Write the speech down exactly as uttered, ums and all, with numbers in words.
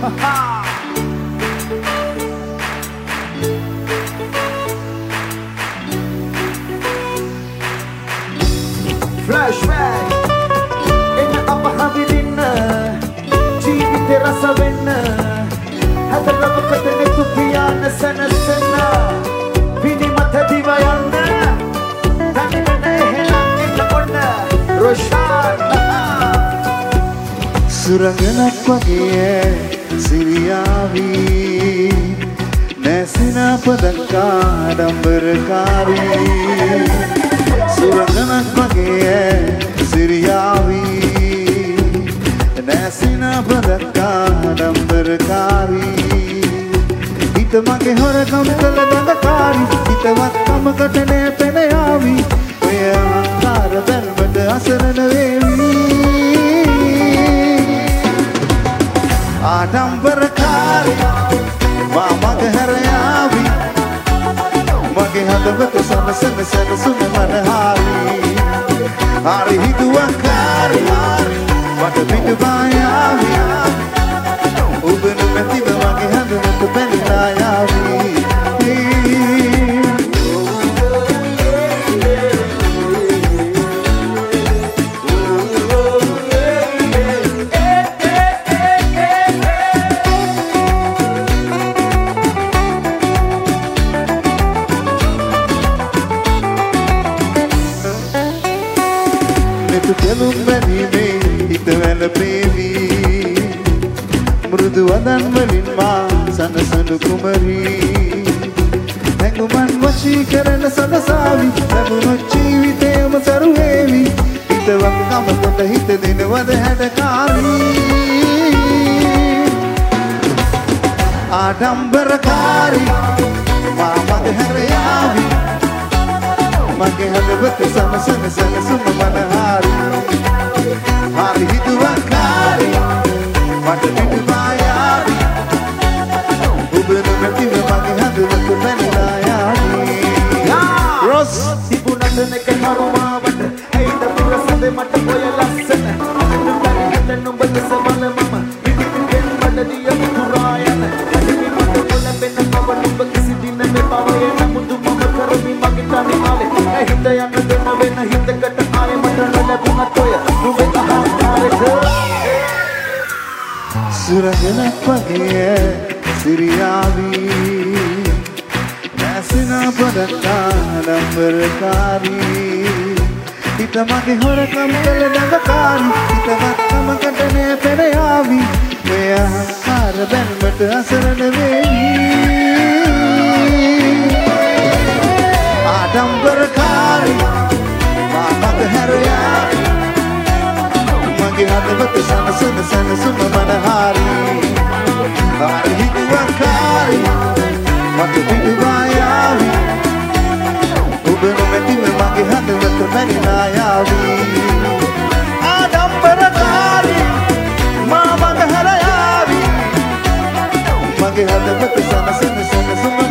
Flashback එන අප හවිදින්න ජීවිතේ රස වෙන්න හදලවකට නෙතු පියාන සනසන විනිමත දිව යන්න දන්නේ එහෙනම් එන්න ඔන්න රොෂාන් සුරංගනක් වගේ සිරියාවී නැසින පදක්කා ඩම්බරකාරී සුරංගනක් වගේ සිරියාවී නැසින පදක්කා ඩම්බරකාරී හිත මගේ හොරකම් කළ දඟකාරී හිතවත්කමකට නෑ පෙන යාවී ඔය අහංකාර බැල්මට අසරණ වේවී ආඩම්බරකාරී මා මගේ හැර යාවී මගේ හදවත සනසන සැනසුම මනහාරී හරි හිතුවක්කාරී මට පිටුපා යාවී ඔබ නොමැතිව මගේ හදවත පැනිලා යාවී කෙලුම් බැනීමේ හිත වැළපේවී මෘදු වදන් වලින් මා සනසනු කුමරී හැඟුමන් වශී කරන සදසාවි ලැබුණු ජීවිතයම සරුවේවි හිතවත්කම කොට හිත දෙනවද හැඩකාරී ආඩම්බරකාරී මා මගේ හැර යාවී මගේ හදවත සනසන සනසුම මනහාරී හරි හිතුවක්කාරී මට පිටුපා යාවී ඔබ නොමැතිව මගේ හදවත පැනිලා යාවී රොස් තිබුණට නැක හරුමාවට ඇයිද පුරසදේ මට ඔය ලස්සන අදට නුඹ දෙස බල මම ඉදිරියෙන් බඩදිය පුරා යන අදිවි මට ඔලැඹෙන බව නුඹ කිසි දින මේ පවයේ නමුදු මම කරමි මගේ තනි ආලේ හිත යන්න දෙන්න වෙන හිතකට ආයෙ මට නොලැබුණත් ඔය නුඹේ අහංකාරෙට සුරංගනක් වගේ සිරියාවී නැසින පදක්කා ඩම්බරකාරී හිත මගේ හොරකම් කළ දඟකාරී හිතවත්කමකට නෑ පෙන යාවී ඔය අහංකාර බැල්මට අසරණ වේවී ආඩම්බරකාරී මා මගේ හැර යාවී මගේ හදවත සනසන සනසුම මනහාරී හරි හිතුවක්කාරී මට පිටුපා යාවී ඔබ නොමැතිව මගේ හදවත පැනිලා යාවී ආඩම්බරකාරී මා මගේ හැර යාවී මගේ හදවත සනසන සනසුම